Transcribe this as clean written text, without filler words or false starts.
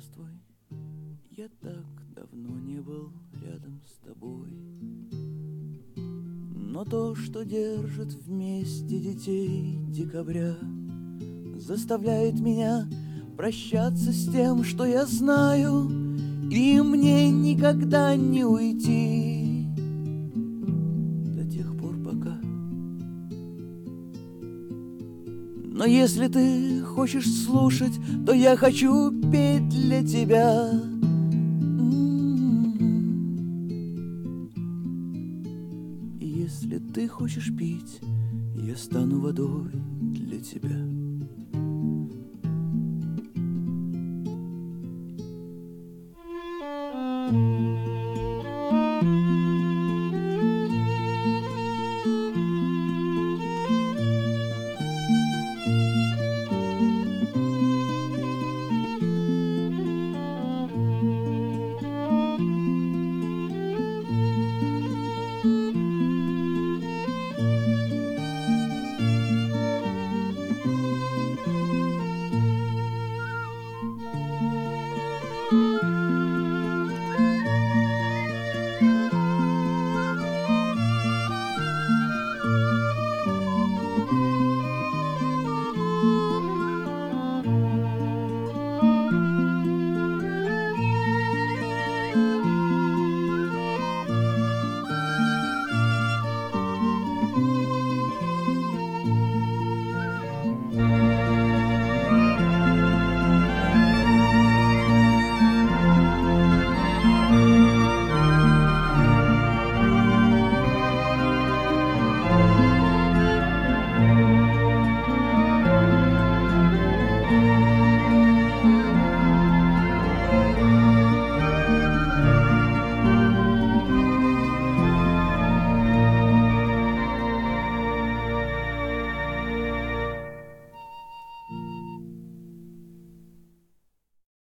Здравствуй, я так давно не был рядом с тобой. Но то, что держит вместе детей декабря, заставляет меня прощаться с тем, что я знаю, и мне никогда не уйти до тех пор, пока. Но если ты хочешь слушать, то я хочу петь для тебя. И если ты хочешь пить, я стану водой для тебя.